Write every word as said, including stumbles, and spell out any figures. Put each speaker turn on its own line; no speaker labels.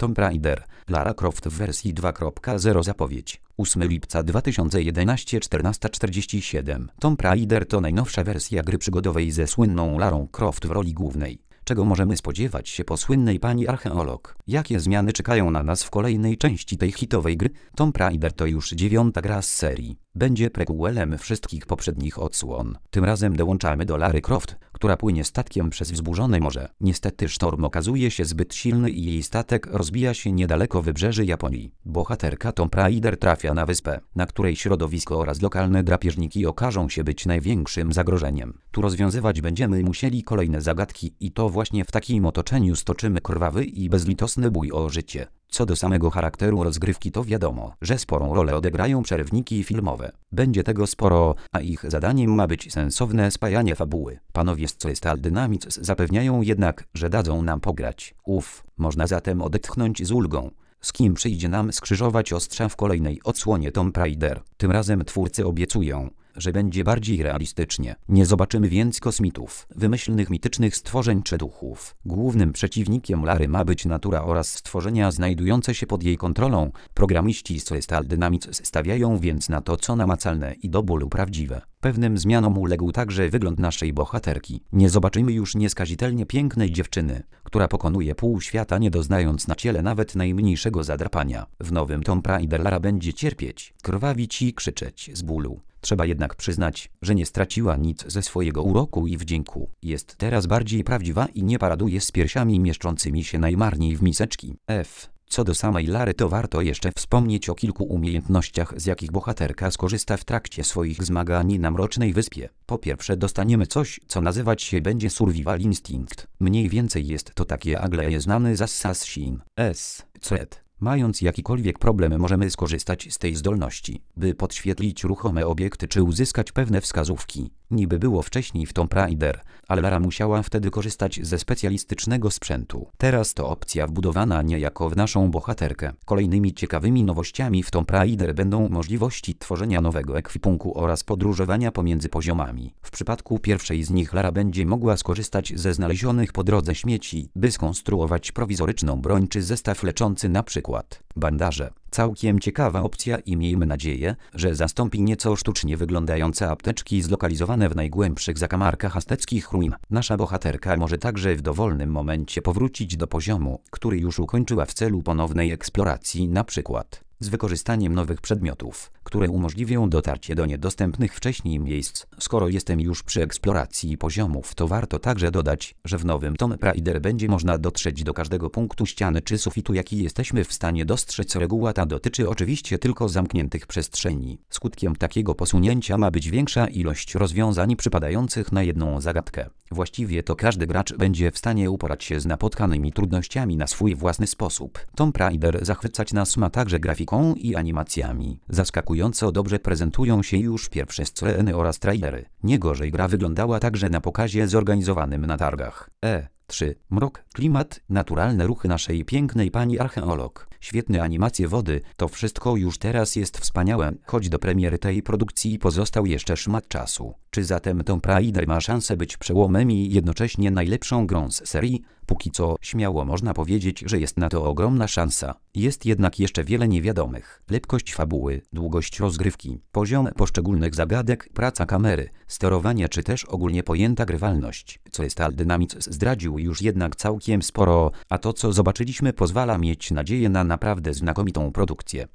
Tomb Raider, Lara Croft w wersji dwa kropka zero zapowiedź. ósmego lipca dwa tysiące jedenastego czternasta czterdzieści siedem. Tomb Raider to najnowsza wersja gry przygodowej ze słynną Larą Croft w roli głównej. Czego możemy spodziewać się po słynnej pani archeolog? Jakie zmiany czekają na nas w kolejnej części tej hitowej gry? Tomb Raider to już dziewiąta gra z serii. Będzie prequelem wszystkich poprzednich odsłon. Tym razem dołączamy do Lary Croft, która płynie statkiem przez wzburzone morze. Niestety sztorm okazuje się zbyt silny i jej statek rozbija się niedaleko wybrzeży Japonii. Bohaterka Tomb Raider trafia na wyspę, na której środowisko oraz lokalne drapieżniki okażą się być największym zagrożeniem. Tu rozwiązywać będziemy musieli kolejne zagadki i to właśnie w takim otoczeniu stoczymy krwawy i bezlitosny bój o życie. Co do samego charakteru rozgrywki, to wiadomo, że sporą rolę odegrają przerywniki filmowe. Będzie tego sporo, a ich zadaniem ma być sensowne spajanie fabuły. Panowie z Crystal Dynamics zapewniają jednak, że dadzą nam pograć. Uff, można zatem odetchnąć z ulgą. Z kim przyjdzie nam skrzyżować ostrza w kolejnej odsłonie Tomb Raider? Tym razem twórcy obiecują, że będzie bardziej realistycznie. Nie zobaczymy więc kosmitów, wymyślnych mitycznych stworzeń czy duchów. Głównym przeciwnikiem Lary ma być natura oraz stworzenia znajdujące się pod jej kontrolą. Programiści z Crystal Dynamics stawiają więc na to, co namacalne i do bólu prawdziwe. Pewnym zmianom uległ także wygląd naszej bohaterki. Nie zobaczymy już nieskazitelnie pięknej dziewczyny, która pokonuje pół świata, nie doznając na ciele nawet najmniejszego zadrapania. W nowym Tomb Raider Lara będzie cierpieć, krwawić i krzyczeć z bólu. Trzeba jednak przyznać, że nie straciła nic ze swojego uroku i wdzięku. Jest teraz bardziej prawdziwa i nie paraduje z piersiami mieszczącymi się najmarniej w miseczki. F. Co do samej Lary, to warto jeszcze wspomnieć o kilku umiejętnościach, z jakich bohaterka skorzysta w trakcie swoich zmagań na Mrocznej Wyspie. Po pierwsze, dostaniemy coś, co nazywać się będzie Survival Instinct. Mniej więcej jest to takie agle znane z Assassin's Creed. Mając jakikolwiek problem, możemy skorzystać z tej zdolności, by podświetlić ruchome obiekty czy uzyskać pewne wskazówki. Niby było wcześniej w Tomb Raider, ale Lara musiała wtedy korzystać ze specjalistycznego sprzętu. Teraz to opcja wbudowana niejako w naszą bohaterkę. Kolejnymi ciekawymi nowościami w Tomb Raider będą możliwości tworzenia nowego ekwipunku oraz podróżowania pomiędzy poziomami. W przypadku pierwszej z nich Lara będzie mogła skorzystać ze znalezionych po drodze śmieci, by skonstruować prowizoryczną broń czy zestaw leczący, na przykład bandaże. Całkiem ciekawa opcja i miejmy nadzieję, że zastąpi nieco sztucznie wyglądające apteczki zlokalizowane w najgłębszych zakamarkach azteckich ruin. Nasza bohaterka może także w dowolnym momencie powrócić do poziomu, który już ukończyła w celu ponownej eksploracji, na przykład z wykorzystaniem nowych przedmiotów, które umożliwią dotarcie do niedostępnych wcześniej miejsc. Skoro jestem już przy eksploracji poziomów, to warto także dodać, że w nowym Tomb Raider będzie można dotrzeć do każdego punktu ściany czy sufitu, jaki jesteśmy w stanie dostrzec. Reguła ta dotyczy oczywiście tylko zamkniętych przestrzeni. Skutkiem takiego posunięcia ma być większa ilość rozwiązań przypadających na jedną zagadkę. Właściwie to każdy gracz będzie w stanie uporać się z napotkanymi trudnościami na swój własny sposób. Tomb Raider zachwycać nas ma także grafiką i animacjami. Zaskakująco dobrze prezentują się już pierwsze sceny oraz trailery. Nie gorzej gra wyglądała także na pokazie zorganizowanym na targach. E. trzy. Mrok, klimat, naturalne ruchy naszej pięknej pani archeolog. Świetne animacje wody, to wszystko już teraz jest wspaniałe, choć do premiery tej produkcji pozostał jeszcze szmat czasu. Czy zatem Tomb Raider ma szansę być przełomem i jednocześnie najlepszą grą z serii? Póki co śmiało można powiedzieć, że jest na to ogromna szansa. Jest jednak jeszcze wiele niewiadomych. Lepkość fabuły, długość rozgrywki, poziom poszczególnych zagadek, praca kamery, sterowanie czy też ogólnie pojęta grywalność. Crystal Dynamics zdradził już jednak całkiem sporo, a to, co zobaczyliśmy, pozwala mieć nadzieję na naprawdę znakomitą produkcję.